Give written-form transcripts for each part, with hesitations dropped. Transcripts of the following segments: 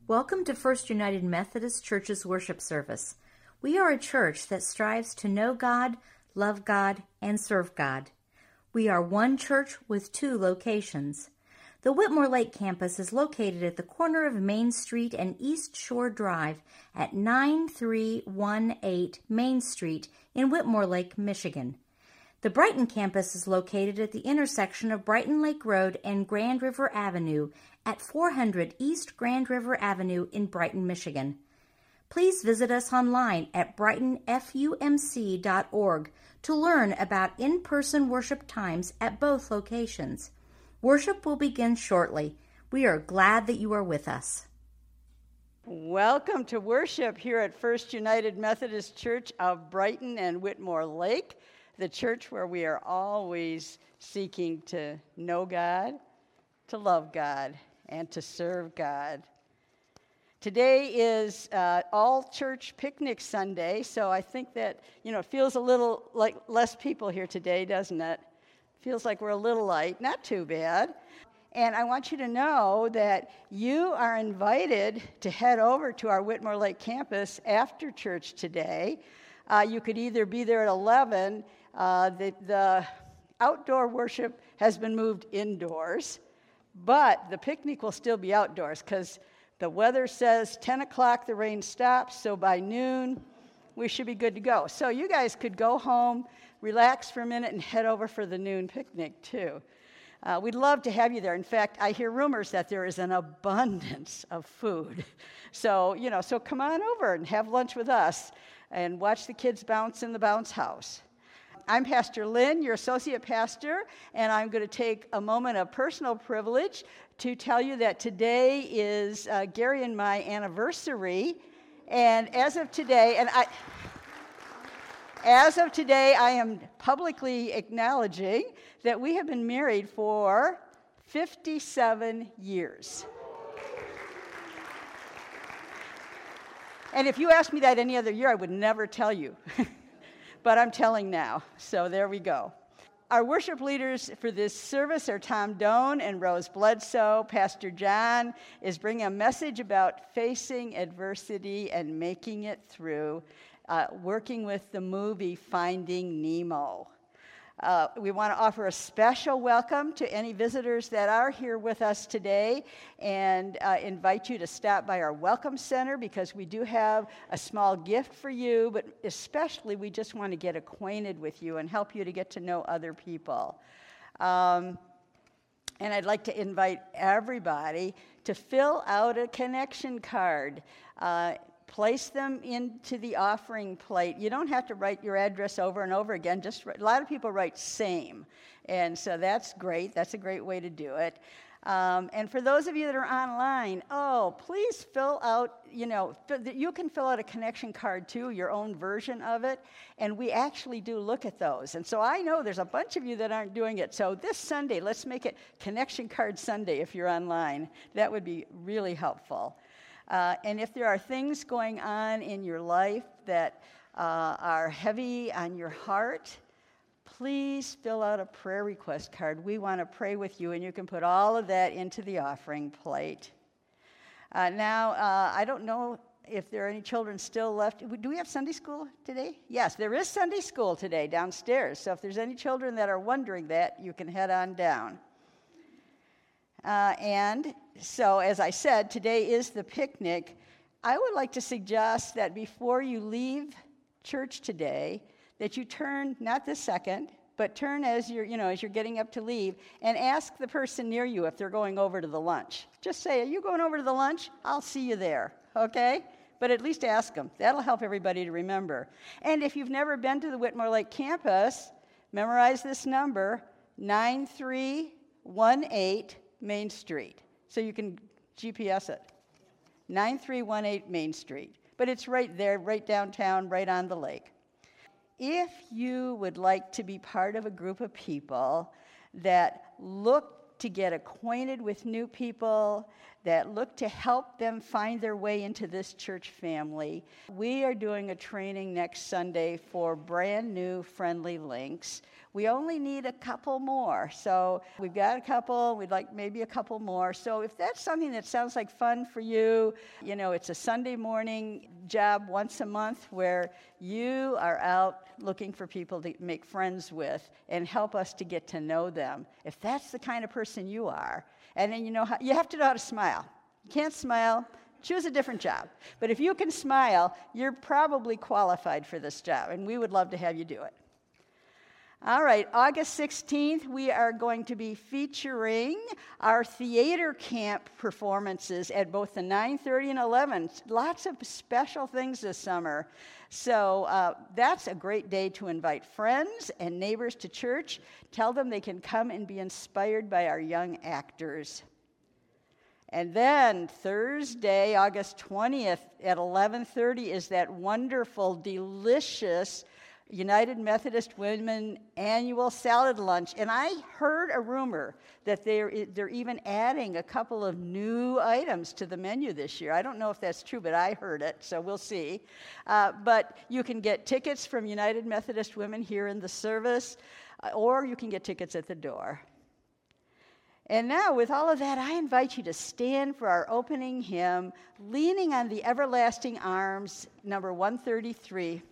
Welcome to First United Methodist Church's worship service. We are a church that strives to know God, love God, and serve God. We are one church with two locations. The Whitmore Lake campus is located at the corner of Main Street and East Shore Drive at 9318 Main Street in Whitmore Lake, Michigan. The Brighton campus is located at the intersection of Brighton Lake Road and Grand River Avenue at 400 East Grand River Avenue in Brighton, Michigan. Please visit us online at brightonfumc.org to learn about in-person worship times at both locations. Worship will begin shortly. We are glad that you are with us. Welcome to worship here at First United Methodist Church of Brighton and Whitmore Lake, the church where we are always seeking to know God, to love God, and to serve God. Today is all-church picnic Sunday, so I think that, it feels a little like less people here today, doesn't it? Feels like we're a little light, not too bad. And I want you to know that you are invited to head over to our Whitmore Lake campus after church today. You could either be there at 11. The outdoor worship has been moved indoors, but the picnic will still be outdoors because the weather says 10 o'clock the rain stops, so by noon we should be good to go. So you guys could go home, relax for a minute, and head over for the noon picnic too. We'd love to have you there. In fact, I hear rumors that there is an abundance of food. So come on over and have lunch with us and watch the kids bounce in the bounce house. I'm Pastor Lynn, your associate pastor, and I'm going to take a moment of personal privilege to tell you that today is Gary and my anniversary. And as of today, I am publicly acknowledging that we have been married for 57 years. And if you asked me that any other year, I would never tell you. But I'm telling now, so there we go. Our worship leaders for this service are Tom Doan and Rose Bledsoe. Pastor John is bringing a message about facing adversity and making it through, working with the movie Finding Nemo. We want to offer a special welcome to any visitors that are here with us today and invite you to stop by our Welcome Center because we do have a small gift for you, but especially we just want to get acquainted with you and help you to get to know other people. And I'd like to invite everybody to fill out a connection card. Place them into the offering plate. You don't have to write your address over and over again. A lot of people write same, and so that's great. That's a great way to do it. And for those of you that are online, please fill out, you can fill out a connection card too, your own version of it, and we actually do look at those. And so I know there's a bunch of you that aren't doing it. So this Sunday, let's make it Connection Card Sunday if you're online. That would be really helpful. And if there are things going on in your life that are heavy on your heart, please fill out a prayer request card. We want to pray with you, and you can put all of that into the offering plate. Now, I don't know if there are any children still left. Do we have Sunday school today? Yes, there is Sunday school today downstairs. So if there's any children that are wondering that, you can head on down. And so, as I said, today is the picnic. I would like to suggest that before you leave church today, that you turn, not this second, but turn as you're getting up to leave, and ask the person near you if they're going over to the lunch. Just say, "Are you going over to the lunch? I'll see you there." Okay? But at least ask them. That'll help everybody to remember. And if you've never been to the Whitmore Lake campus, memorize this number, 9318 Main Street. So you can GPS it. 9318 Main Street. But it's right there, right downtown, right on the lake. If you would like to be part of a group of people that look to get acquainted with new people, that look to help them find their way into this church family. We are doing a training next Sunday for brand new Friendly Links. We only need a couple more. So we've got a couple. We'd like maybe a couple more. So if that's something that sounds like fun for you, you know, it's a Sunday morning job once a month where you are out looking for people to make friends with and help us to get to know them. If that's the kind of person you are, and then you have to know how to smile. You can't smile, choose a different job. But if you can smile, you're probably qualified for this job, and we would love to have you do it. All right, August 16th, we are going to be featuring our theater camp performances at both the 9:30 and 11. Lots of special things this summer. So that's a great day to invite friends and neighbors to church. Tell them they can come and be inspired by our young actors. And then Thursday, August 20th at 11:30 is that wonderful, delicious United Methodist Women annual salad lunch. And I heard a rumor that they're even adding a couple of new items to the menu this year. I don't know if that's true, but I heard it, so we'll see. But you can get tickets from United Methodist Women here in the service, or you can get tickets at the door. And now, with all of that, I invite you to stand for our opening hymn, Leaning on the Everlasting Arms, number 133.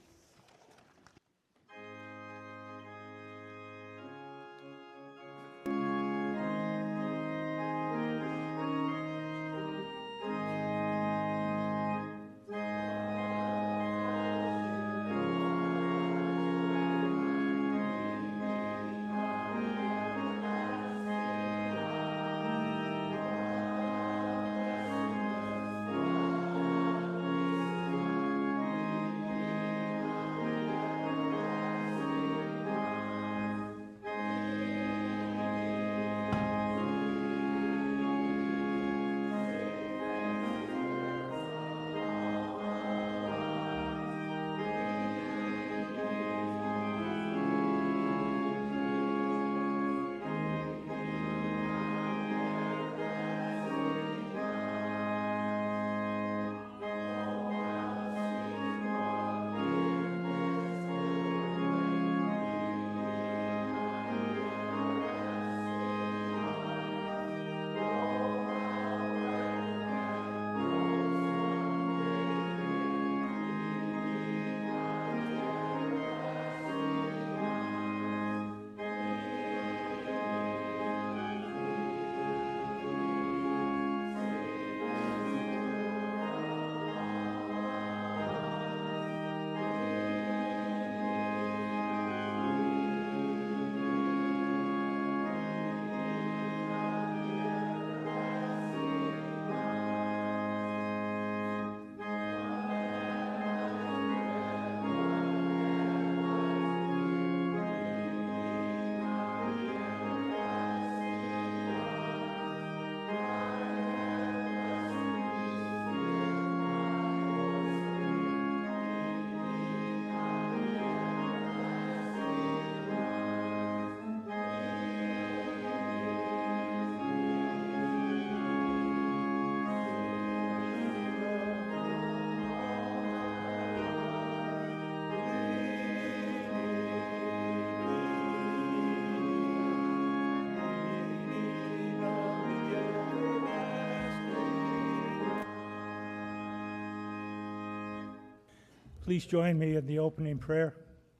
Please join me in the opening prayer.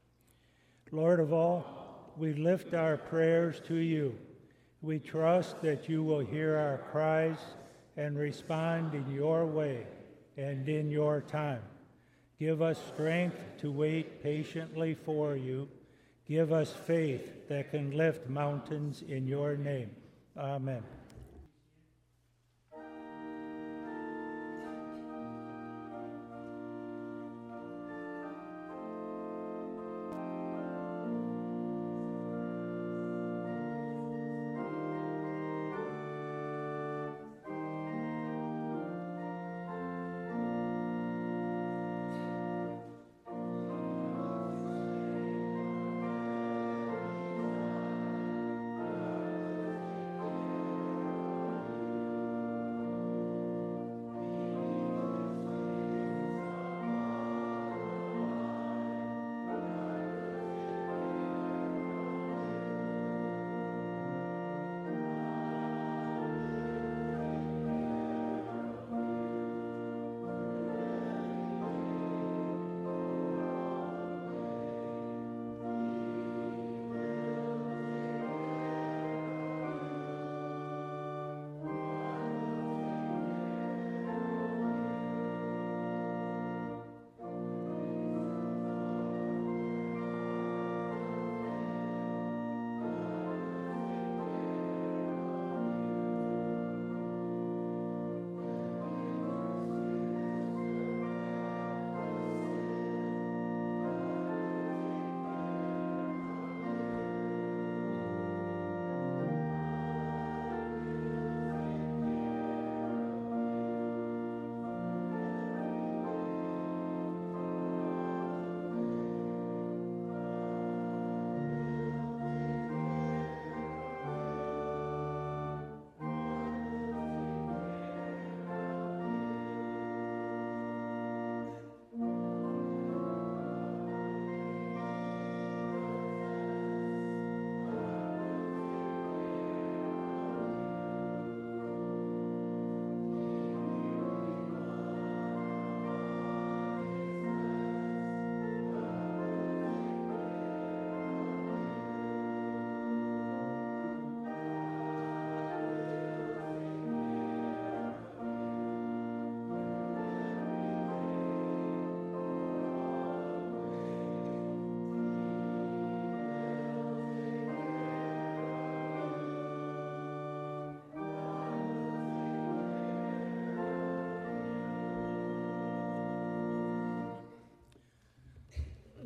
Lord of all, we lift our prayers to you. We trust that you will hear our cries and respond in your way and in your time. Give us strength to wait patiently for you. Give us faith that can lift mountains in your name. Amen.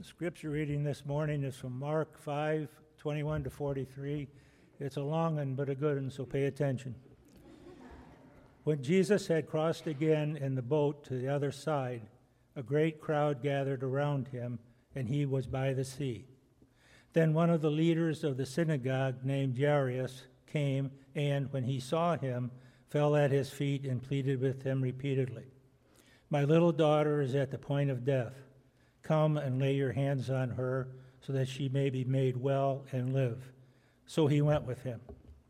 The scripture reading this morning is from Mark 5:21 to 43. It's a long one, but a good one, so pay attention. When Jesus had crossed again in the boat to the other side, a great crowd gathered around him, and he was by the sea. Then one of the leaders of the synagogue, named Jairus, came, and when he saw him, fell at his feet and pleaded with him repeatedly, "My little daughter is at the point of death. Come and lay your hands on her so that she may be made well and live." So he went with him.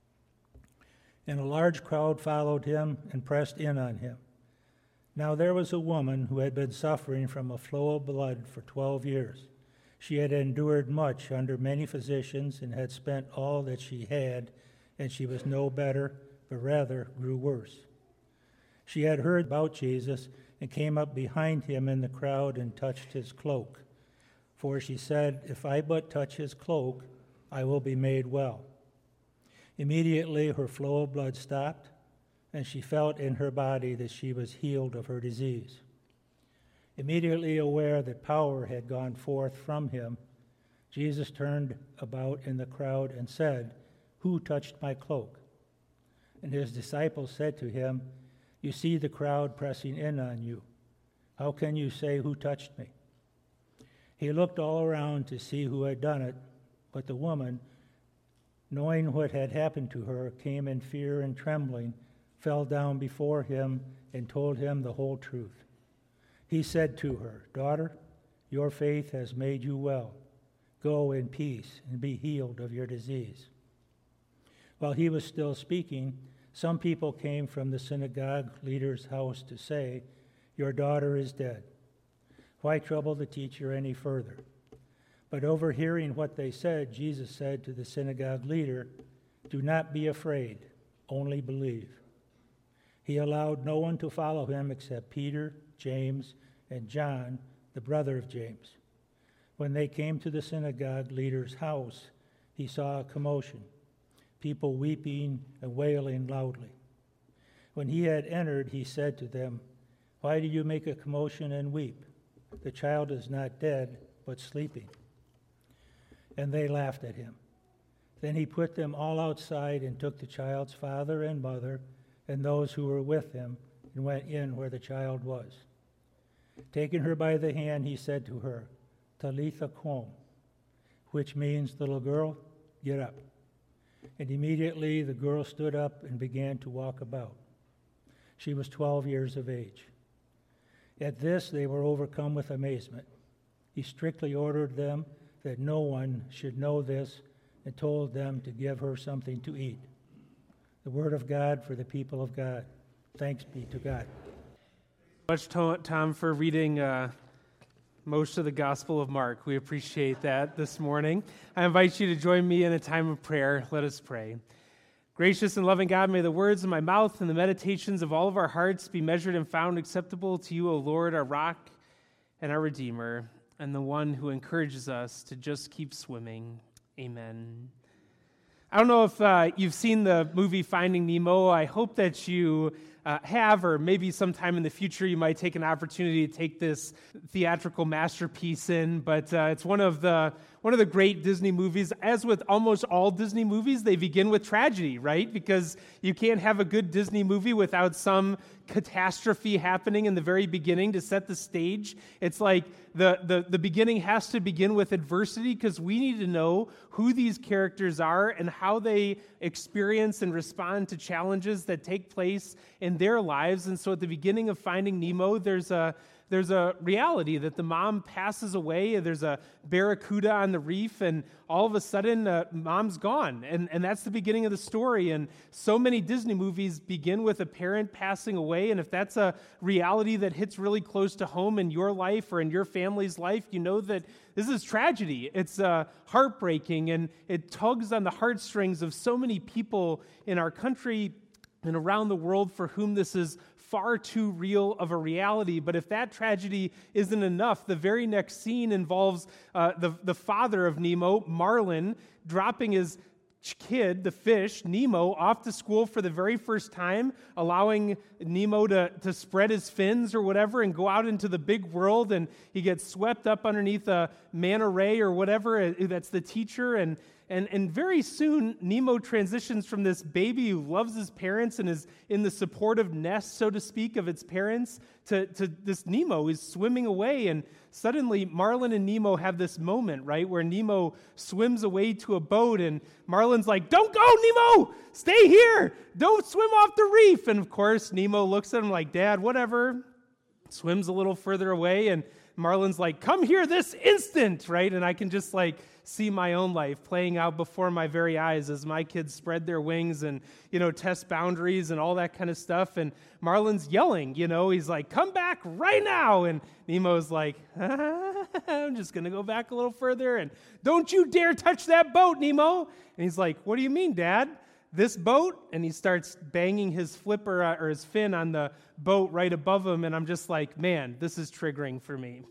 And a large crowd followed him and pressed in on him. Now there was a woman who had been suffering from a flow of blood for 12 years. She had endured much under many physicians and had spent all that she had, and she was no better, but rather grew worse. She had heard about Jesus and came up behind him in the crowd and touched his cloak. For she said, "If I but touch his cloak, I will be made well." Immediately her flow of blood stopped, and she felt in her body that she was healed of her disease. Immediately aware that power had gone forth from him, Jesus turned about in the crowd and said, "Who touched my cloak?" And his disciples said to him, "You see the crowd pressing in on you. How can you say, 'Who touched me?'" He looked all around to see who had done it, but the woman, knowing what had happened to her, came in fear and trembling, fell down before him, and told him the whole truth. He said to her, "Daughter, your faith has made you well. Go in peace and be healed of your disease." While he was still speaking, some people came from the synagogue leader's house to say, "Your daughter is dead. Why trouble the teacher any further?" But overhearing what they said, Jesus said to the synagogue leader, "Do not be afraid, only believe." He allowed no one to follow him except Peter, James, and John, the brother of James. When they came to the synagogue leader's house, he saw a commotion, people weeping and wailing loudly. When he had entered, he said to them, "Why do you make a commotion and weep? The child is not dead, but sleeping." And they laughed at him. Then he put them all outside and took the child's father and mother and those who were with him and went in where the child was. Taking her by the hand, he said to her, "Talitha koum," which means, "Little girl, get up." And immediately the girl stood up and began to walk about. She was 12 years of age. At this they were overcome with amazement. He strictly ordered them that no one should know this and told them to give her something to eat. The word of God for the people of God. Thanks be to God. Much, Tom, for reading most of the Gospel of Mark. We appreciate that this morning. I invite you to join me in a time of prayer. Let us pray. Gracious and loving God, may the words of my mouth and the meditations of all of our hearts be measured and found acceptable to you, O Lord, our rock and our Redeemer, and the one who encourages us to just keep swimming. Amen. I don't know if you've seen the movie Finding Nemo. I hope that you have, or maybe sometime in the future you might take an opportunity to take this theatrical masterpiece in. But it's one of the great Disney movies. As with almost all Disney movies, they begin with tragedy, right? Because you can't have a good Disney movie without some catastrophe happening in the very beginning to set the stage. It's like the beginning has to begin with adversity, because we need to know who these characters are and how they experience and respond to challenges that take place in their lives. And so at the beginning of Finding Nemo, there's a reality that the mom passes away. There's a barracuda on the reef, and all of a sudden, mom's gone. And that's the beginning of the story. And so many Disney movies begin with a parent passing away. And if that's a reality that hits really close to home in your life or in your family's life, you know that this is tragedy. It's heartbreaking, and it tugs on the heartstrings of so many people in our country and around the world for whom this is far too real of a reality. But if that tragedy isn't enough, the very next scene involves the father of Nemo, Marlin, dropping his kid, the fish, Nemo, off to school for the very first time, allowing Nemo to spread his fins or whatever and go out into the big world, and he gets swept up underneath a manta ray or whatever, that's the teacher, and very soon Nemo transitions from this baby who loves his parents and is in the supportive nest, so to speak, of its parents, to this Nemo who's swimming away, and suddenly Marlin and Nemo have this moment, right, where Nemo swims away to a boat, and Marlin's like, "Don't go, Nemo! Stay here! Don't swim off the reef!" And of course, Nemo looks at him like, "Dad, whatever." Swims a little further away, and Marlin's like, "Come here this instant," right? And I can just see my own life playing out before my very eyes as my kids spread their wings and, test boundaries and all that kind of stuff. And Marlin's yelling, he's like, "Come back right now." And Nemo's like, "I'm just going to go back a little further. And don't you dare touch that boat, Nemo." And he's like, "What do you mean, Dad? This boat?" And he starts banging his flipper or his fin on the boat right above him. And I'm just like, man, this is triggering for me.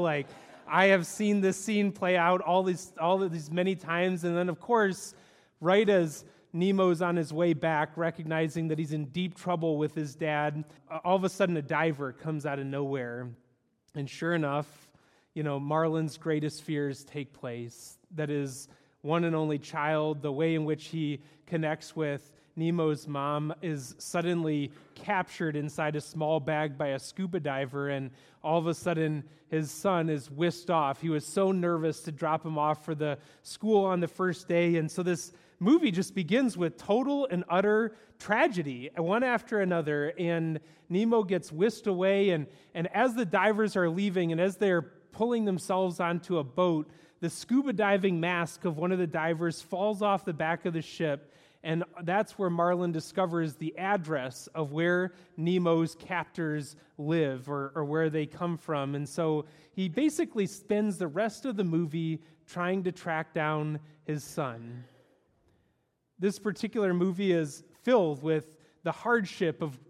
I have seen this scene play out all of these many times. And then, of course, right as Nemo's on his way back, recognizing that he's in deep trouble with his dad, all of a sudden a diver comes out of nowhere. And sure enough, Marlin's greatest fears take place. That is one and only child, the way in which he connects with Nemo's mom is suddenly captured inside a small bag by a scuba diver, and all of a sudden his son is whisked off. He was so nervous to drop him off for the school on the first day, and so this movie just begins with total and utter tragedy, one after another, and Nemo gets whisked away, and as the divers are leaving and as they're pulling themselves onto a boat, the scuba diving mask of one of the divers falls off the back of the ship, and that's where Marlin discovers the address of where Nemo's captors live or where they come from. And so he basically spends the rest of the movie trying to track down his son. This particular movie is filled with the hardship of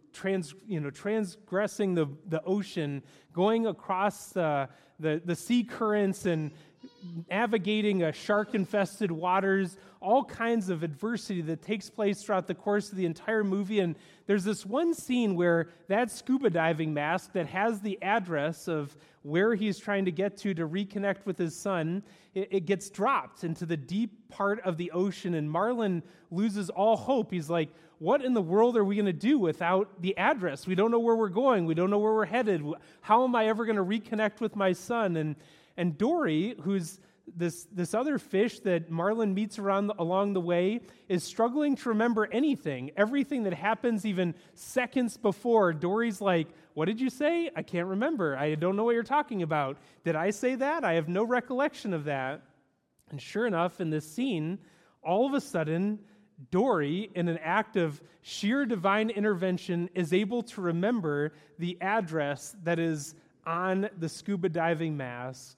transgressing the ocean, going across the sea currents and navigating shark-infested waters, all kinds of adversity that takes place throughout the course of the entire movie. And there's this one scene where that scuba diving mask that has the address of where he's trying to get to reconnect with his son, it gets dropped into the deep part of the ocean, and Marlin loses all hope. He's like, what in the world are we going to do without the address? We don't know where we're going. We don't know where we're headed. How am I ever going to reconnect with my son? And Dory, who's this other fish that Marlin meets along the way, is struggling to remember anything. Everything that happens even seconds before, Dory's like, "What did you say? I can't remember. I don't know what you're talking about. Did I say that? I have no recollection of that." And sure enough, in this scene, all of a sudden, Dory, in an act of sheer divine intervention, is able to remember the address that is on the scuba diving mask.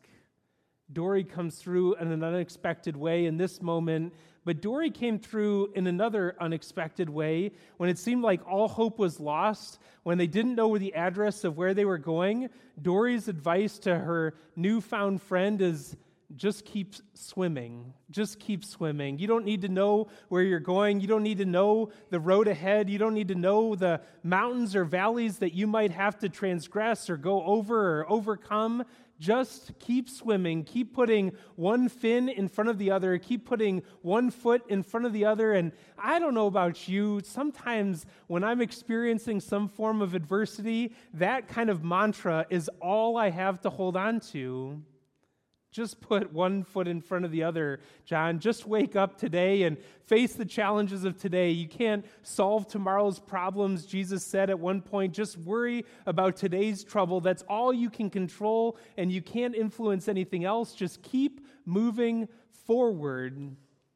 Dory comes through in an unexpected way in this moment, but Dory came through in another unexpected way when it seemed like all hope was lost, when they didn't know the address of where they were going. Dory's advice to her newfound friend is, just keep swimming. Just keep swimming. You don't need to know where you're going. You don't need to know the road ahead. You don't need to know the mountains or valleys that you might have to transgress or go over or overcome. Just keep swimming. Keep putting one fin in front of the other. Keep putting one foot in front of the other. And I don't know about you, sometimes when I'm experiencing some form of adversity, that kind of mantra is all I have to hold on to. Just put one foot in front of the other, John. Just wake up today and face the challenges of today. You can't solve tomorrow's problems. Jesus said at one point, just worry about today's trouble. That's all you can control, and you can't influence anything else. Just keep moving forward.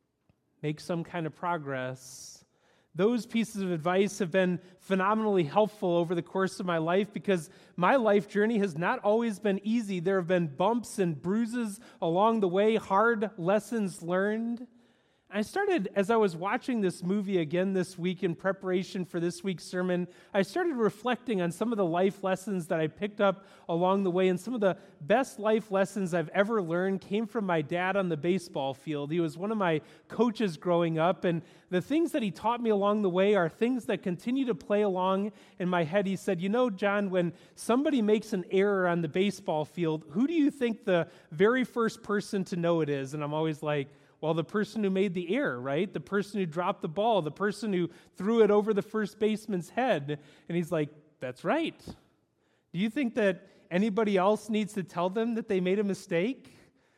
Make some kind of progress. Those pieces of advice have been phenomenally helpful over the course of my life because my life journey has not always been easy. There have been bumps and bruises along the way, hard lessons learned. I started, as I was watching this movie again this week in preparation for this week's sermon, I started reflecting on some of the life lessons that I picked up along the way, and some of the best life lessons I've ever learned came from my dad on the baseball field. He was one of my coaches growing up, and the things that he taught me along the way are things that continue to play along in my head. He said, "You know, John, when somebody makes an error on the baseball field, who do you think the very first person to know it is?" And I'm always like, well, the person who made the error, right? The person who dropped the ball, the person who threw it over the first baseman's head. And he's like, that's right. Do you think that anybody else needs to tell them that they made a mistake?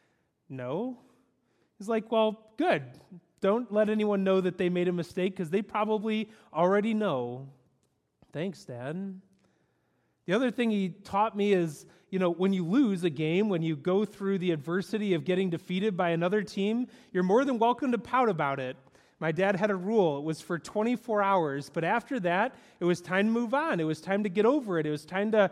No. He's like, well, good. Don't let anyone know that they made a mistake because they probably already know. Thanks, Dad. The other thing he taught me is, when you lose a game, when you go through the adversity of getting defeated by another team, you're more than welcome to pout about it. My dad had a rule. It was for 24 hours, but after that, it was time to move on. It was time to get over it. It was time to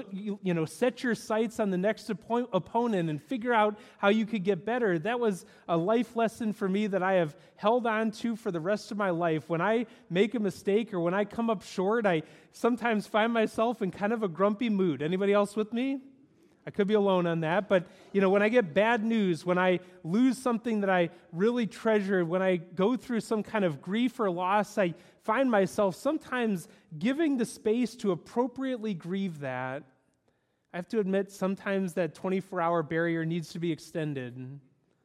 set your sights on the next opponent and figure out how you could get better. That was a life lesson for me that I have held on to for the rest of my life. When I make a mistake or when I come up short, I sometimes find myself in kind of a grumpy mood. Anybody else with me? I could be alone on that, but when I get bad news, when I lose something that I really treasure, when I go through some kind of grief or loss, I find myself sometimes giving the space to appropriately grieve that. I have to admit, sometimes that 24-hour barrier needs to be extended.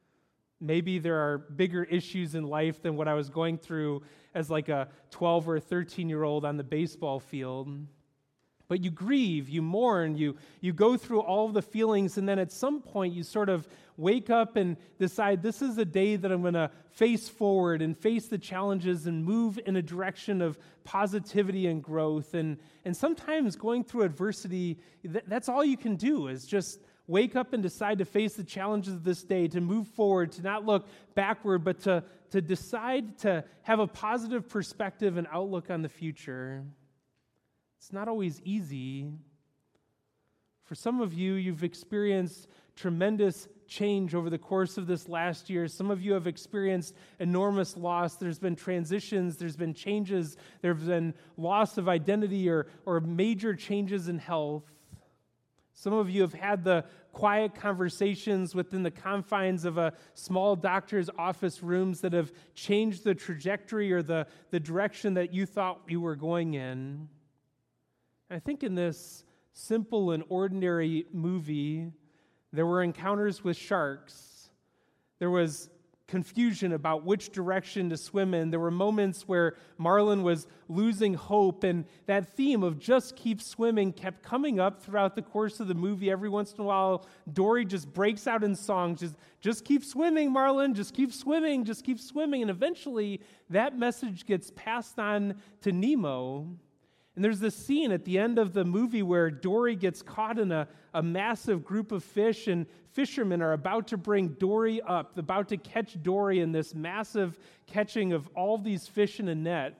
Maybe there are bigger issues in life than what I was going through as like a 12 or a 13-year-old on the baseball field. But you grieve, you mourn, you go through all of the feelings, and then at some point you sort of wake up and decide, this is a day that I'm going to face forward and face the challenges and move in a direction of positivity and growth. And sometimes going through adversity, that's all you can do is just wake up and decide to face the challenges of this day, to move forward, to not look backward, but to decide to have a positive perspective and outlook on the future. It's not always easy. For some of you, you've experienced tremendous change over the course of this last year. Some of you have experienced enormous loss. There's been transitions, there's been changes, there's been loss of identity or major changes in health. Some of you have had the quiet conversations within the confines of a small doctor's office rooms that have changed the trajectory or the direction that you thought you were going in. I think in this simple and ordinary movie, there were encounters with sharks. There was confusion about which direction to swim in. There were moments where Marlin was losing hope, and that theme of just keep swimming kept coming up throughout the course of the movie. Every once in a while, Dory just breaks out in songs, just keep swimming, Marlin, just keep swimming, just keep swimming. And eventually, that message gets passed on to Nemo. And there's this scene at the end of the movie where Dory gets caught in a massive group of fish, and fishermen are about to bring Dory up, about to catch Dory in this massive catching of all these fish in a net.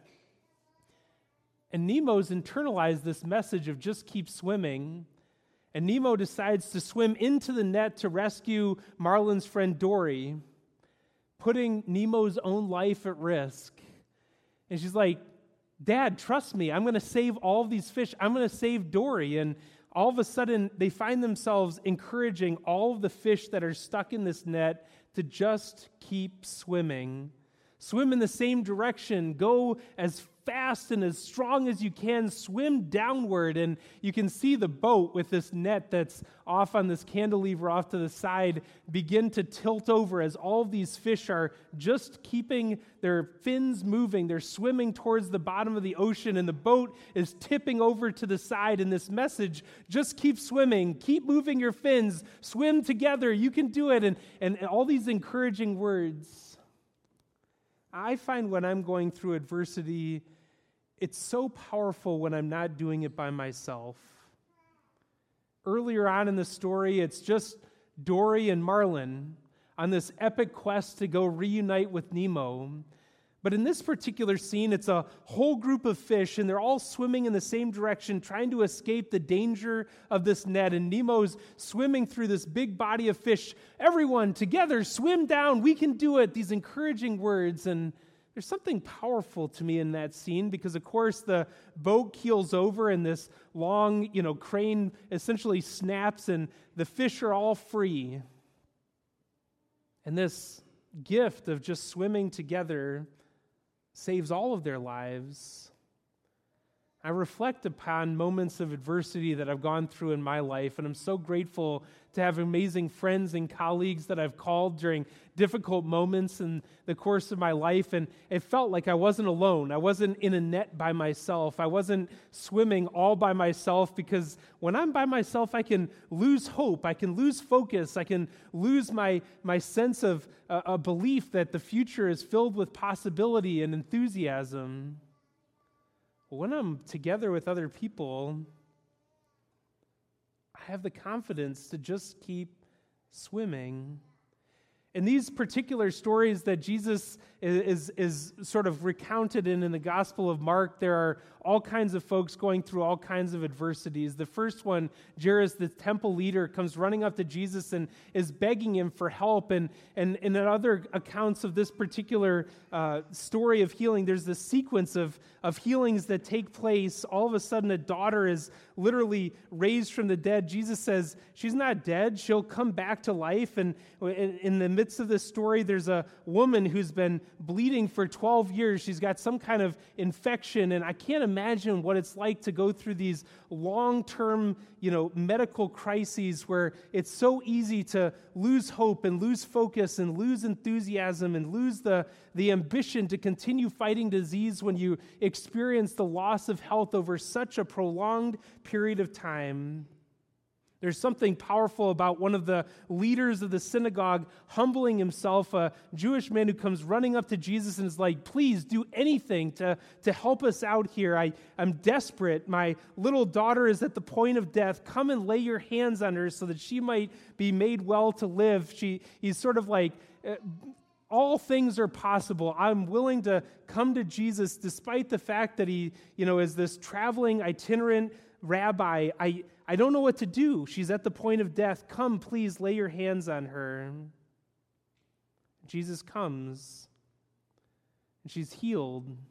And Nemo's internalized this message of just keep swimming. And Nemo decides to swim into the net to rescue Marlin's friend Dory, putting Nemo's own life at risk. And she's like, Dad, trust me, I'm going to save all of these fish. I'm going to save Dory. And all of a sudden, they find themselves encouraging all of the fish that are stuck in this net to just keep swimming. Swim in the same direction. Go as fast and as strong as you can. Swim downward. And you can see the boat with this net that's off on this cantilever off to the side begin to tilt over as all of these fish are just keeping their fins moving. They're swimming towards the bottom of the ocean, and the boat is tipping over to the side. And this message, just keep swimming, keep moving your fins, swim together, you can do it. And all these encouraging words. I find when I'm going through adversity, it's so powerful when I'm not doing it by myself. Earlier on in the story, it's just Dory and Marlin on this epic quest to go reunite with Nemo. But in this particular scene, it's a whole group of fish, and they're all swimming in the same direction, trying to escape the danger of this net. And Nemo's swimming through this big body of fish. Everyone together, swim down, we can do it. These encouraging words. And there's something powerful to me in that scene because, of course, the boat keels over and this long, crane essentially snaps and the fish are all free. And this gift of just swimming together saves all of their lives. I reflect upon moments of adversity that I've gone through in my life, and I'm so grateful to have amazing friends and colleagues that I've called during difficult moments in the course of my life, and it felt like I wasn't alone. I wasn't in a net by myself. I wasn't swimming all by myself, because when I'm by myself, I can lose hope. I can lose focus. I can lose my sense of a belief that the future is filled with possibility and enthusiasm. When I'm together with other people, I have the confidence to just keep swimming. In these particular stories that Jesus is sort of recounted in the Gospel of Mark, there are all kinds of folks going through all kinds of adversities. The first one, Jairus, the temple leader, comes running up to Jesus and is begging him for help. And in other accounts of this particular story of healing, there's this sequence of healings that take place. All of a sudden, a daughter is literally raised from the dead. Jesus says, she's not dead. She'll come back to life. And in the midst of this story, there's a woman who's been bleeding for 12 years. She's got some kind of infection, and I can't imagine what it's like to go through these long-term, medical crises where it's so easy to lose hope and lose focus and lose enthusiasm and lose the ambition to continue fighting disease when you experience the loss of health over such a prolonged period of time. There's something powerful about one of the leaders of the synagogue humbling himself, a Jewish man who comes running up to Jesus and is like, please do anything to help us out here. I'm desperate. My little daughter is at the point of death. Come and lay your hands on her so that she might be made well to live. He's sort of like, all things are possible. I'm willing to come to Jesus despite the fact that he, is this traveling itinerant rabbi. I don't know what to do. She's at the point of death. Come, please, lay your hands on her. Jesus comes, and she's healed. In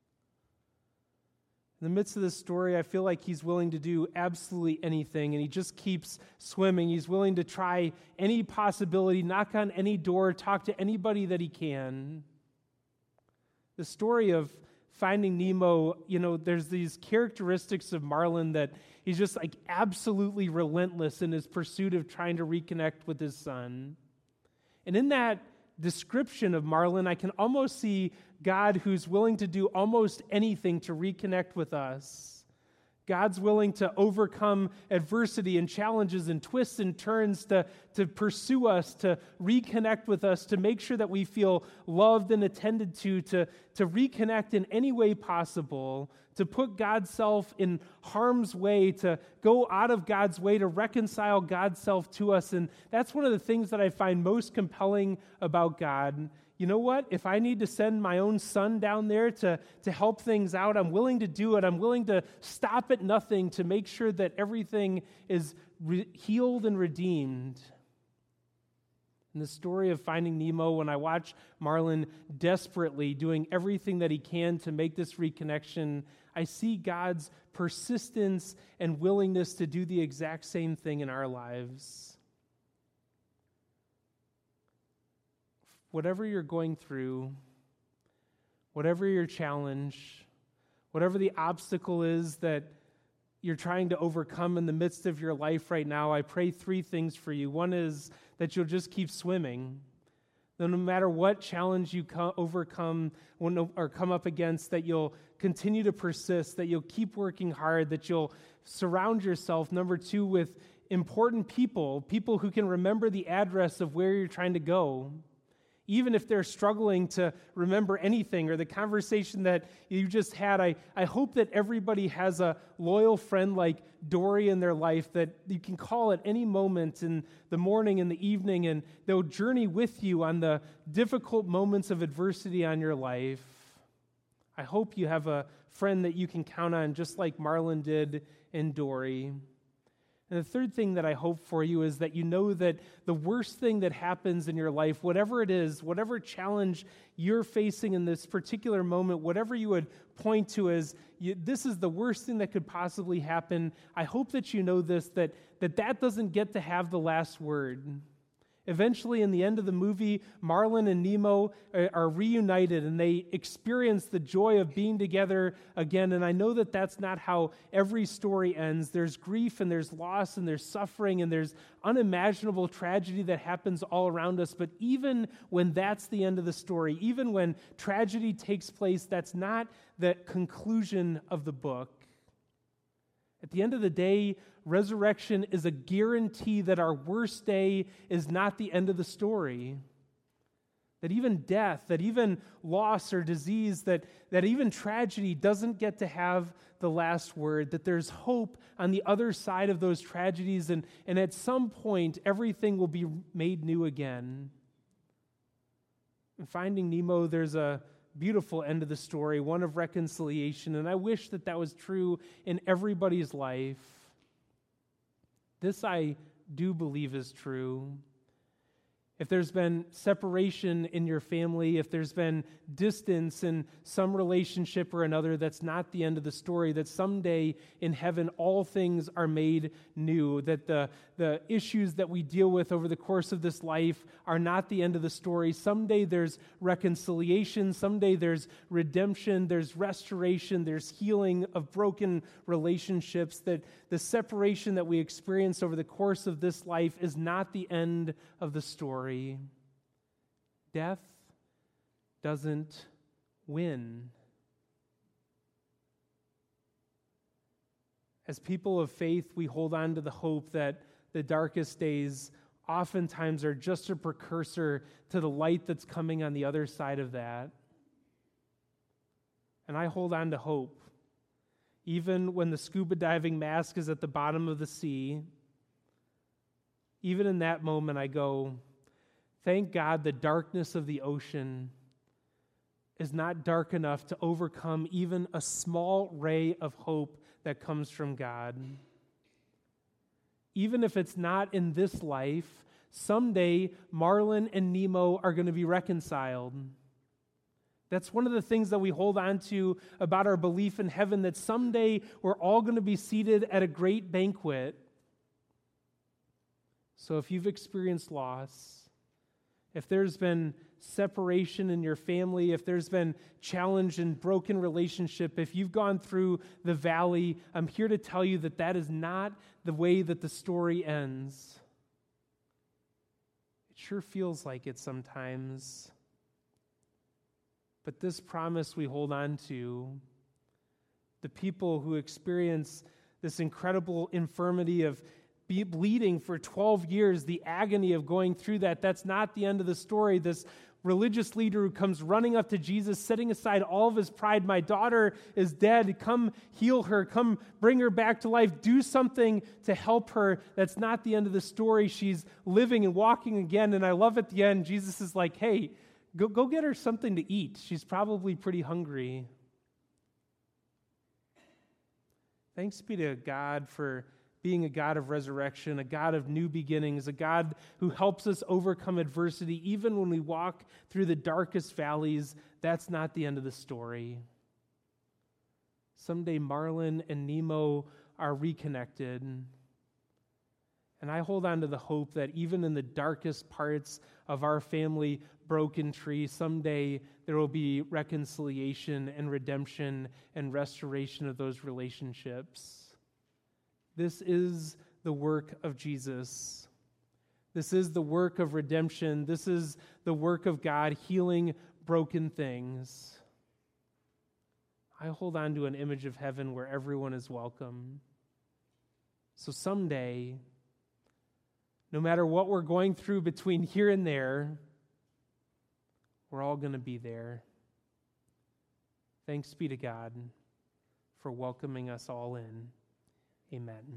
the midst of this story, I feel like he's willing to do absolutely anything, and he just keeps swimming. He's willing to try any possibility, knock on any door, talk to anybody that he can. The story of Finding Nemo, there's these characteristics of Marlin that he's just like absolutely relentless in his pursuit of trying to reconnect with his son. And in that description of Marlin, I can almost see God who's willing to do almost anything to reconnect with us. God's willing to overcome adversity and challenges and twists and turns to pursue us, to reconnect with us, to make sure that we feel loved and attended to reconnect in any way possible, to put God's self in harm's way, to go out of God's way to reconcile God's self to us. And that's one of the things that I find most compelling about God. You know what? If I need to send my own son down there to help things out, I'm willing to do it. I'm willing to stop at nothing to make sure that everything is healed and redeemed. In the story of Finding Nemo, when I watch Marlin desperately doing everything that he can to make this reconnection, I see God's persistence and willingness to do the exact same thing in our lives. Whatever you're going through, whatever your challenge, whatever the obstacle is that you're trying to overcome in the midst of your life right now, I pray three things for you. One is that you'll just keep swimming. That no matter what challenge you overcome or come up against, that you'll continue to persist, that you'll keep working hard, that you'll surround yourself, number two, with important people who can remember the address of where you're trying to go. Even if they're struggling to remember anything or the conversation that you just had, I hope that everybody has a loyal friend like Dory in their life that you can call at any moment in the morning and the evening, and they'll journey with you on the difficult moments of adversity on your life. I hope you have a friend that you can count on, just like Marlon did in Dory. And the third thing that I hope for you is that you know that the worst thing that happens in your life, whatever it is, whatever challenge you're facing in this particular moment, whatever you would point to as this is the worst thing that could possibly happen, I hope that you know this, that doesn't get to have the last word. Eventually, in the end of the movie, Marlin and Nemo are reunited and they experience the joy of being together again. And I know that that's not how every story ends. There's grief and there's loss and there's suffering and there's unimaginable tragedy that happens all around us. But even when that's the end of the story, even when tragedy takes place, that's not the conclusion of the book. At the end of the day, resurrection is a guarantee that our worst day is not the end of the story. That even death, that even loss or disease, that even tragedy doesn't get to have the last word, that there's hope on the other side of those tragedies, and at some point, everything will be made new again. In Finding Nemo, there's a beautiful end of the story, one of reconciliation, and I wish that was true in everybody's life. This I do believe is true. If there's been separation in your family, if there's been distance in some relationship or another, that's not the end of the story, that someday in heaven all things are made new, that the issues that we deal with over the course of this life are not the end of the story. Someday there's reconciliation, someday there's redemption, there's restoration, there's healing of broken relationships, that the separation that we experience over the course of this life is not the end of the story. Death doesn't win. As people of faith, we hold on to the hope that the darkest days oftentimes are just a precursor to the light that's coming on the other side of that. And I hold on to hope. Even when the scuba diving mask is at the bottom of the sea, even in that moment I go, thank God the darkness of the ocean is not dark enough to overcome even a small ray of hope that comes from God. Even if it's not in this life, someday Marlin and Nemo are going to be reconciled. That's one of the things that we hold on to about our belief in heaven, that someday we're all going to be seated at a great banquet. So if you've experienced loss, if there's been separation in your family, if there's been challenge and broken relationship, if you've gone through the valley, I'm here to tell you that that is not the way that the story ends. It sure feels like it sometimes. But this promise we hold on to, the people who experience this incredible infirmity of bleeding for 12 years, the agony of going through that, that's not the end of the story. This religious leader who comes running up to Jesus, setting aside all of his pride, my daughter is dead, come heal her, come bring her back to life, do something to help her. That's not the end of the story. She's living and walking again, and I love at the end, Jesus is like, hey, go get her something to eat. She's probably pretty hungry. Thanks be to God for being a God of resurrection, a God of new beginnings, a God who helps us overcome adversity. Even when we walk through the darkest valleys, that's not the end of the story. Someday Marlin and Nemo are reconnected. And I hold on to the hope that even in the darkest parts of our family broken tree, someday there will be reconciliation and redemption and restoration of those relationships. This is the work of Jesus. This is the work of redemption. This is the work of God healing broken things. I hold on to an image of heaven where everyone is welcome. So someday, no matter what we're going through between here and there, we're all going to be there. Thanks be to God for welcoming us all in. Amen.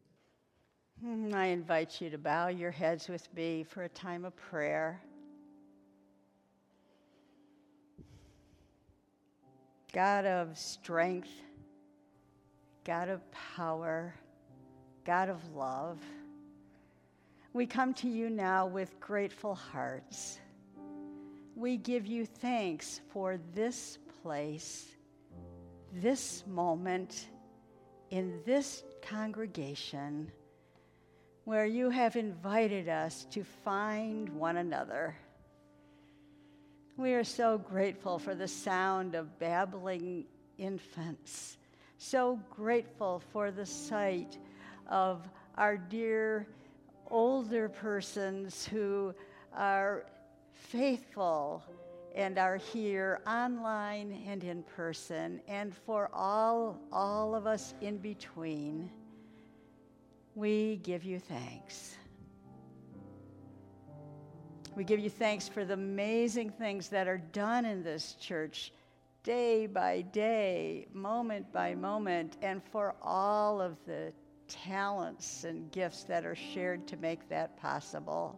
I invite you to bow your heads with me for a time of prayer. God of strength, God of power, God of love, we come to you now with grateful hearts. We give you thanks for this place, this moment, in this congregation, where you have invited us to find one another. We are so grateful for the sound of babbling infants, so grateful for the sight of our dear older persons who are faithful and are here online and in person, and for all of us in between. We give you thanks. We give you thanks for the amazing things that are done in this church day by day, moment by moment, and for all of the talents and gifts that are shared to make that possible.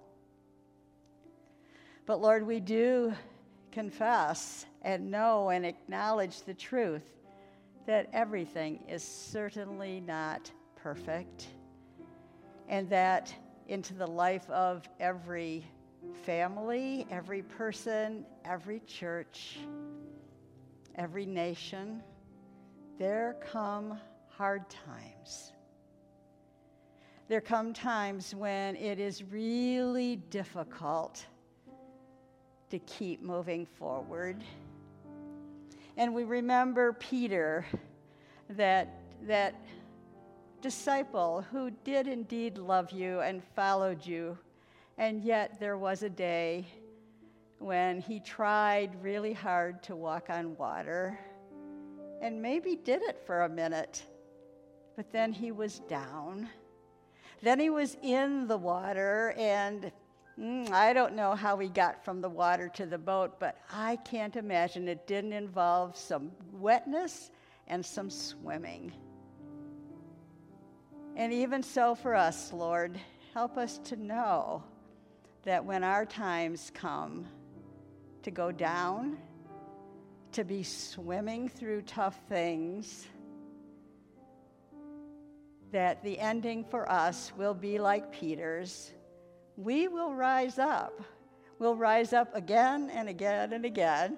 But Lord, we do confess and know and acknowledge the truth that everything is certainly not perfect, and that into the life of every family, every person, every church, every nation, there come hard times. There come times when it is really difficult to keep moving forward. And we remember Peter, that disciple who did indeed love you and followed you, and yet there was a day when he tried really hard to walk on water, and maybe did it for a minute, but then he was down. Then he was in the water, and I don't know how he got from the water to the boat, but I can't imagine it didn't involve some wetness and some swimming. And even so for us, Lord, help us to know that when our times come to go down, to be swimming through tough things, that the ending for us will be like Peter's. We will rise up. We'll rise up again and again and again,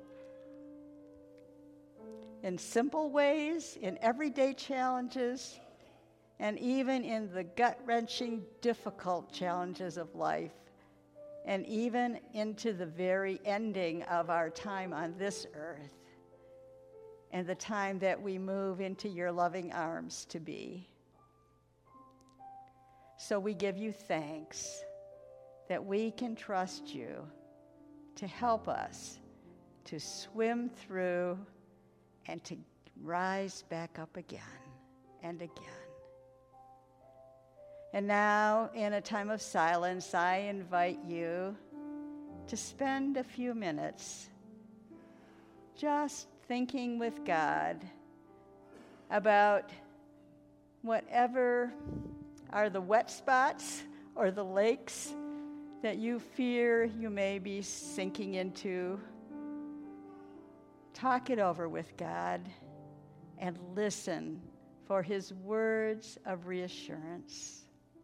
in simple ways, in everyday challenges, and even in the gut-wrenching, difficult challenges of life, and even into the very ending of our time on this earth, and the time that we move into your loving arms to be. So we give you thanks that we can trust you to help us to swim through and to rise back up again and again. And now, in a time of silence, I invite you to spend a few minutes just thinking with God about whatever are the wet spots or the lakes that you fear you may be sinking into. Talk it over with God and listen for his words of reassurance.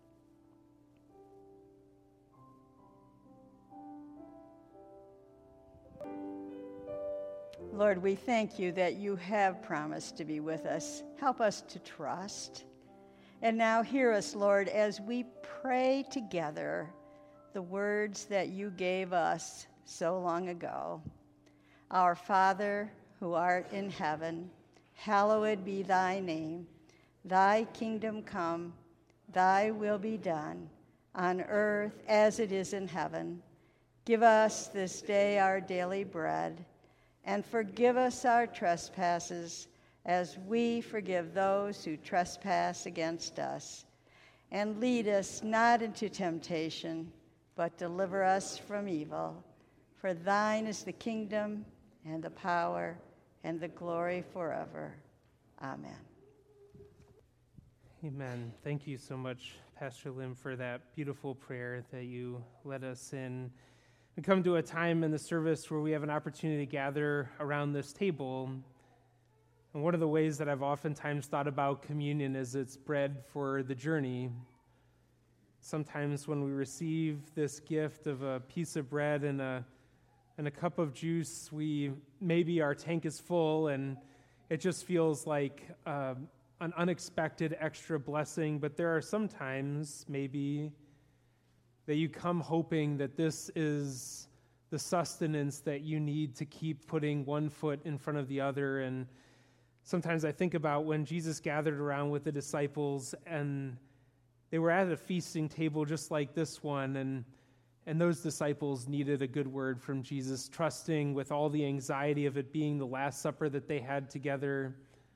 Lord, we thank you that you have promised to be with us. Help us to trust. And now hear us, Lord, as we pray together the words that you gave us so long ago. Our Father, who art in heaven, hallowed be thy name. Thy kingdom come, thy will be done, on earth as it is in heaven. Give us this day our daily bread, and forgive us our trespasses, as we forgive those who trespass against us. And lead us not into temptation, but deliver us from evil. For thine is the kingdom, and the power, and the glory forever. Amen. Amen. Thank you so much, Pastor Lim, for that beautiful prayer that you led us in. We come to a time in the service where we have an opportunity to gather around this table And one of the ways that I've oftentimes thought about communion is it's bread for the journey. Sometimes when we receive this gift of a piece of bread and a cup of juice, maybe our tank is full and it just feels like an unexpected extra blessing. But there are some times maybe that you come hoping that this is the sustenance that you need to keep putting one foot in front of the other. And sometimes I think about when Jesus gathered around with the disciples and they were at a feasting table just like this one, and those disciples needed a good word from Jesus, trusting with all the anxiety of it being the Last Supper that they had together.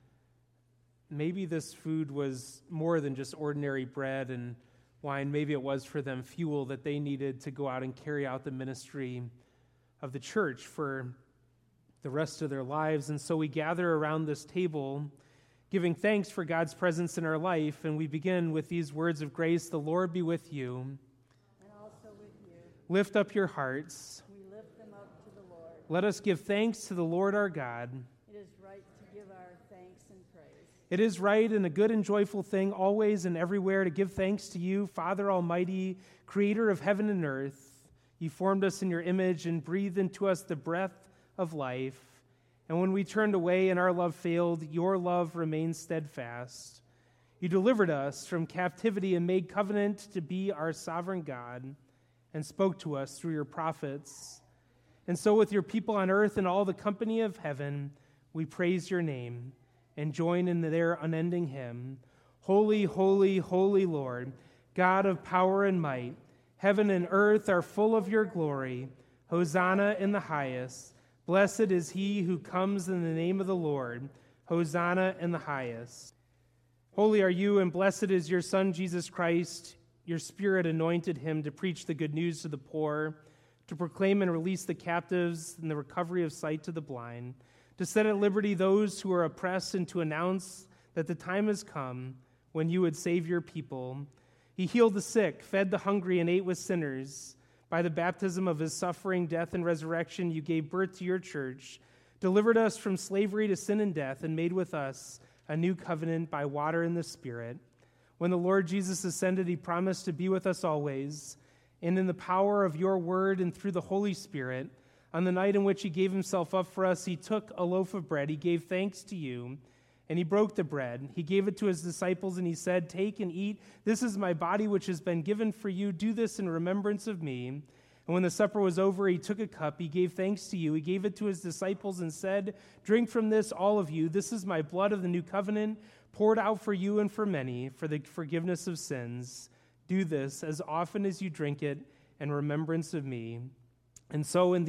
Maybe this food was more than just ordinary bread and wine. Maybe it was for them fuel that they needed to go out and carry out the ministry of the church for the rest of their lives. And so we gather around this table, giving thanks for God's presence in our life, and we begin with these words of grace. The Lord be with you. And also with you. Lift up your hearts. We lift them up to the Lord. Let us give thanks to the Lord our God. It is right to give our thanks and praise. It is right and a good and joyful thing always and everywhere to give thanks to you, Father Almighty, creator of heaven and earth. You formed us in your image and breathed into us the breath of life. And when we turned away and our love failed, your love remained steadfast. You delivered us from captivity and made covenant to be our sovereign God and spoke to us through your prophets. And so with your people on earth and all the company of heaven, we praise your name and join in their unending hymn. Holy, holy, holy Lord, God of power and might, heaven and earth are full of your glory. Hosanna in the highest. Blessed is he who comes in the name of the Lord. Hosanna in the highest. Holy are you, and blessed is your Son, Jesus Christ. Your Spirit anointed him to preach the good news to the poor, to proclaim and release the captives, and the recovery of sight to the blind, to set at liberty those who are oppressed, and to announce that the time has come when you would save your people. He healed the sick, fed the hungry, and ate with sinners. By the baptism of his suffering, death, and resurrection, you gave birth to your church, delivered us from slavery to sin and death, and made with us a new covenant by water and the Spirit. When the Lord Jesus ascended, he promised to be with us always, and in the power of your word and through the Holy Spirit, on the night in which he gave himself up for us, he took a loaf of bread, he gave thanks to you, and he broke the bread. He gave it to his disciples, and he said, "Take and eat. This is my body, which has been given for you. Do this in remembrance of me." And when the supper was over, he took a cup. He gave thanks to you. He gave it to his disciples and said, "Drink from this, all of you. This is my blood of the new covenant, poured out for you and for many for the forgiveness of sins. Do this as often as you drink it in remembrance of me." And so in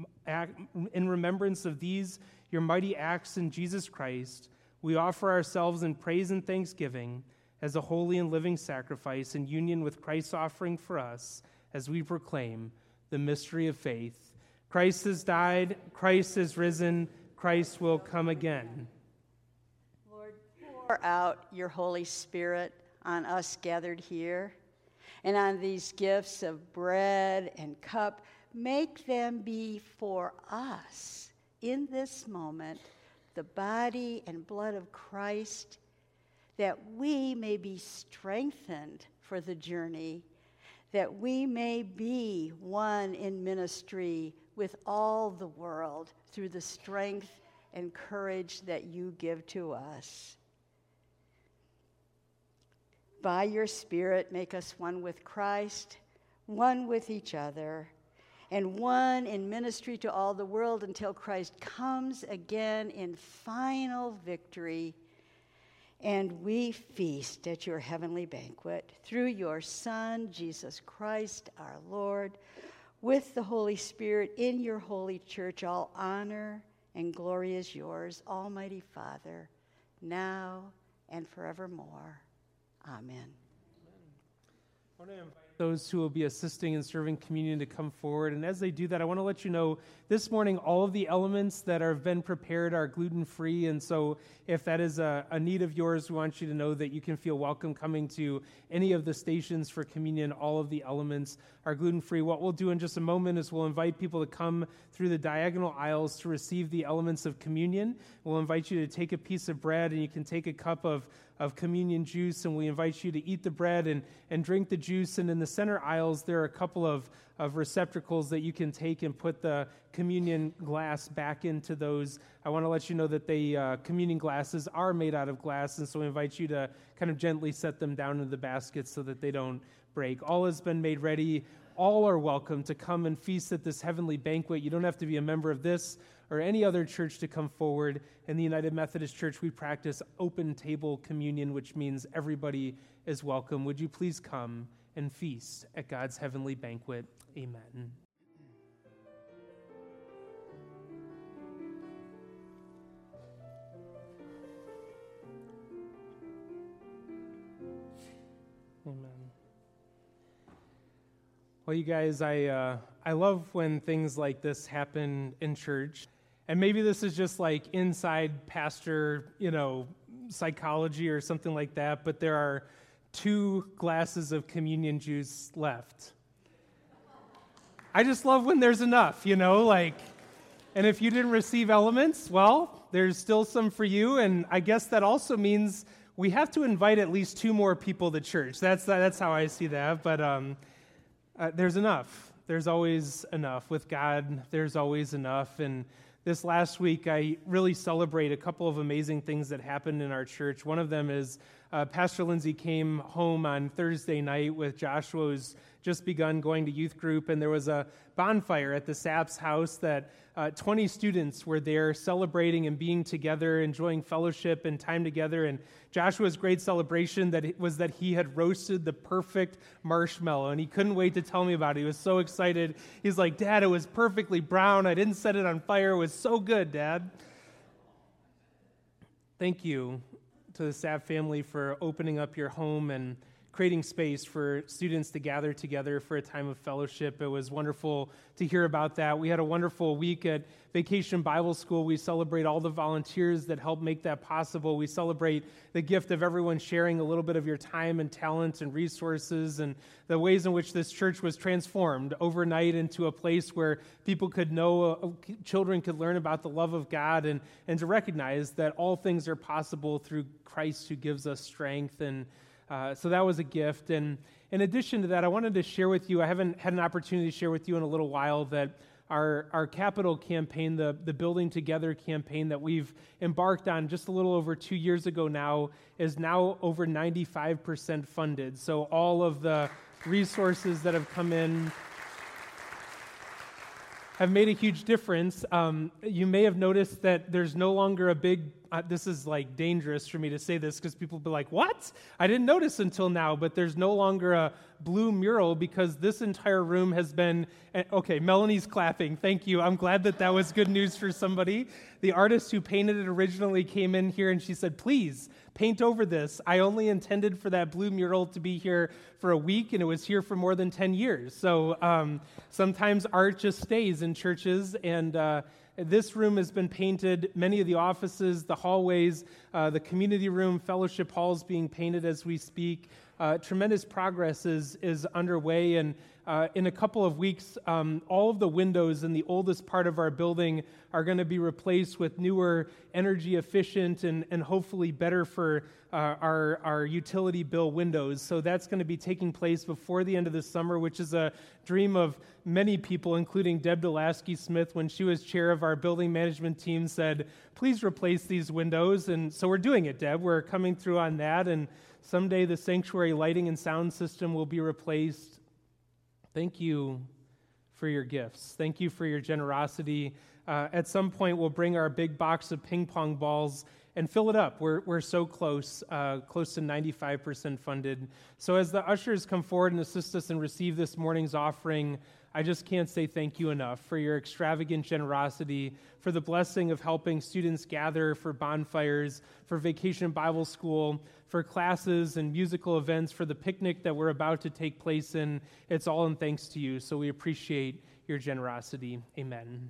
remembrance of these, your mighty acts in Jesus Christ, we offer ourselves in praise and thanksgiving as a holy and living sacrifice in union with Christ's offering for us as we proclaim the mystery of faith. Christ has died, Christ has risen, Christ will come again. Lord, pour out your Holy Spirit on us gathered here and on these gifts of bread and cup. Make them be for us in this moment the body and blood of Christ, that we may be strengthened for the journey, that we may be one in ministry with all the world through the strength and courage that you give to us. By your Spirit, make us one with Christ, one with each other, and one in ministry to all the world until Christ comes again in final victory, and we feast at your heavenly banquet through your Son, Jesus Christ, our Lord, with the Holy Spirit in your holy church. All honor and glory is yours, Almighty Father, now and forevermore. Amen. I want to invite those who will be assisting and serving communion to come forward. And as they do that, I want to let you know this morning all of the elements that have been prepared are gluten-free. And so if that is a need of yours, we want you to know that you can feel welcome coming to any of the stations for communion. All of the elements are gluten-free. What we'll do in just a moment is we'll invite people to come through the diagonal aisles to receive the elements of communion. We'll invite you to take a piece of bread, and you can take a cup of communion juice, and we invite you to eat the bread and drink the juice. And in the center aisles, there are a couple of receptacles that you can take and put the communion glass back into those. I want to let you know that the communion glasses are made out of glass, and so we invite you to kind of gently set them down in the basket so that they don't break. All has been made ready. All are welcome to come and feast at this heavenly banquet. You don't have to be a member of this or any other church to come forward. In the United Methodist Church, we practice open table communion, which means everybody is welcome. Would you please come and feast at God's heavenly banquet? Amen. Amen. Well, you guys, I love when things like this happen in church. And maybe this is just like inside pastor, psychology or something like that, but there are 2 glasses of communion juice left. I just love when there's enough, and if you didn't receive elements, well, there's still some for you, and I guess that also means we have to invite at least 2 more people to church. That's how I see that, but there's enough. There's always enough. With God, there's always enough, and this last week, I really celebrate a couple of amazing things that happened in our church. One of them is Pastor Lindsay came home on Thursday night with Joshua, who's just begun going to youth group, and there was a bonfire at the Saps house that 20 students were there celebrating and being together, enjoying fellowship and time together. And Joshua's great celebration was that he had roasted the perfect marshmallow, and he couldn't wait to tell me about it. He was so excited. He's like, "Dad, it was perfectly brown. I didn't set it on fire. It was so good, Dad." Thank you to the Sapp family for opening up your home and creating space for students to gather together for a time of fellowship. It was wonderful to hear about that. We had a wonderful week at Vacation Bible School. We celebrate all the volunteers that help make that possible. We celebrate the gift of everyone sharing a little bit of your time and talent and resources, and the ways in which this church was transformed overnight into a place where people could know, children could learn about the love of God, and to recognize that all things are possible through Christ who gives us strength. And so that was a gift. And in addition to that, I wanted to share with you, I haven't had an opportunity to share with you in a little while, that our capital campaign, the Building Together campaign that we've embarked on just a little over 2 years ago now, is now over 95% funded. So all of the resources that have come in have made a huge difference. You may have noticed that there's no longer a big, this is like dangerous for me to say this because people will be like, "What? I didn't notice until now," but there's no longer a blue mural because this entire room has been, okay, Melanie's clapping. Thank you. I'm glad that was good news for somebody. The artist who painted it originally came in here and she said, "Please paint over this. I only intended for that blue mural to be here for a week, and it was here for more than 10 years. So sometimes art just stays in churches, and this room has been painted. Many of the offices, the hallways, the community room, fellowship halls being painted as we speak. Tremendous progress is underway, and in a couple of weeks, all of the windows in the oldest part of our building are going to be replaced with newer, energy efficient, and hopefully better for our utility bill windows. So that's going to be taking place before the end of the summer, which is a dream of many people, including Deb Delaskey Smith, when she was chair of our building management team, said, "Please replace these windows." And so we're doing it, Deb. We're coming through on that, and someday the sanctuary lighting and sound system will be replaced. Thank you for your gifts. Thank you for your generosity. at some point we'll bring our big box of ping pong balls and fill it up. We're so close to 95% funded. So as the ushers come forward and assist us and receive this morning's offering, I just can't say thank you enough for your extravagant generosity, for the blessing of helping students gather for bonfires, for Vacation Bible School, for classes and musical events, for the picnic that we're about to take place in. It's all in thanks to you, so we appreciate your generosity. Amen.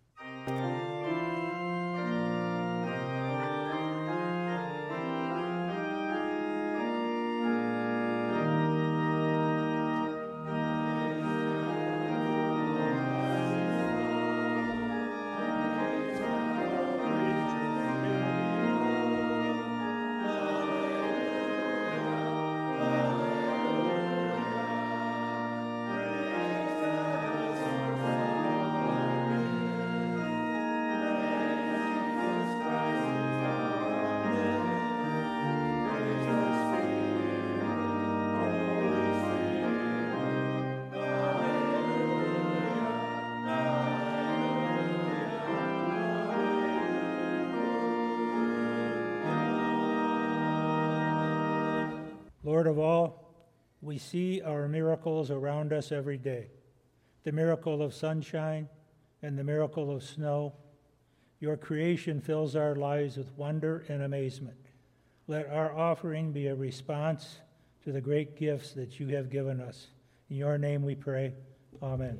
Lord of all, we see our miracles around us every day. The miracle of sunshine and the miracle of snow. Your creation fills our lives with wonder and amazement. Let our offering be a response to the great gifts that you have given us. In your name we pray. Amen.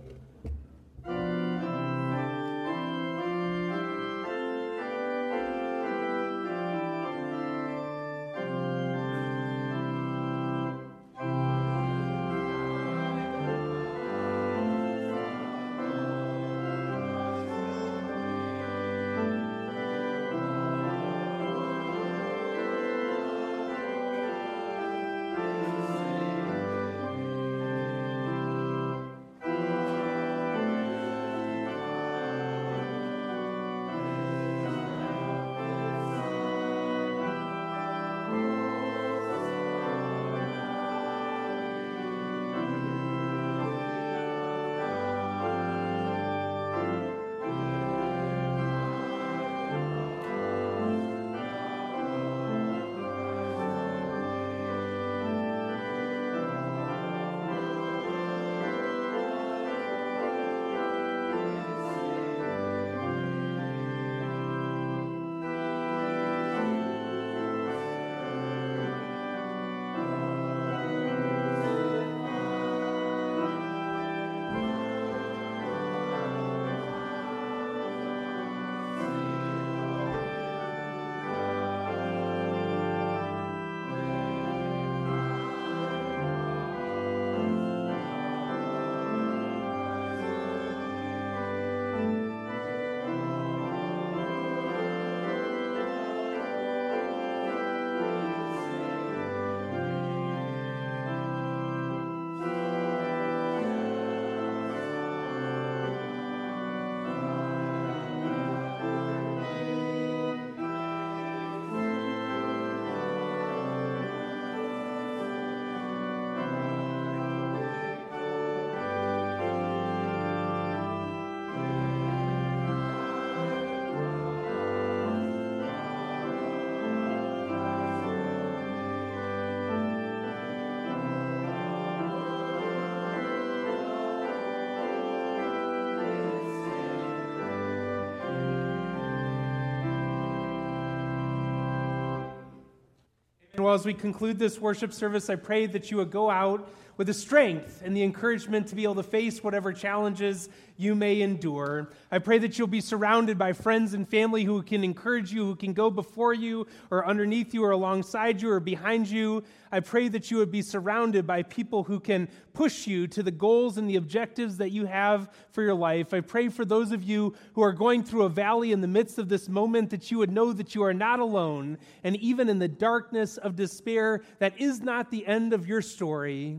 And well, as we conclude this worship service, I pray that you would go out with the strength and the encouragement to be able to face whatever challenges you may endure. I pray that you'll be surrounded by friends and family who can encourage you, who can go before you or underneath you or alongside you or behind you. I pray that you would be surrounded by people who can push you to the goals and the objectives that you have for your life. I pray for those of you who are going through a valley in the midst of this moment that you would know that you are not alone, and even in the darkness of despair, that is not the end of your story.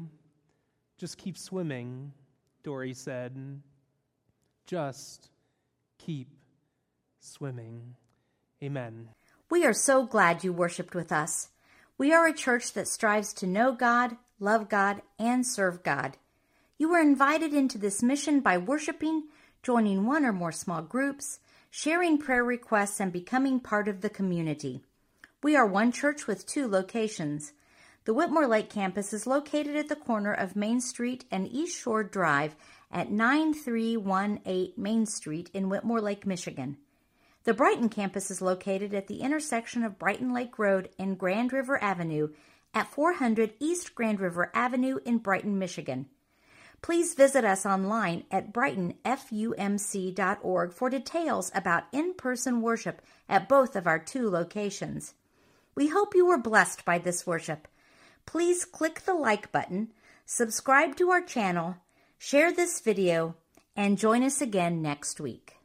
Just keep swimming, Dory said. Just keep swimming. Amen. We are so glad you worshiped with us. We are a church that strives to know God, love God, and serve God. You were invited into this mission by worshiping, joining one or more small groups, sharing prayer requests, and becoming part of the community. We are one church with 2 locations. The Whitmore Lake campus is located at the corner of Main Street and East Shore Drive at 9318 Main Street in Whitmore Lake, Michigan. The Brighton campus is located at the intersection of Brighton Lake Road and Grand River Avenue at 400 East Grand River Avenue in Brighton, Michigan. Please visit us online at brightonfumc.org for details about in-person worship at both of our 2 locations. We hope you were blessed by this worship. Please click the like button, subscribe to our channel, share this video, and join us again next week.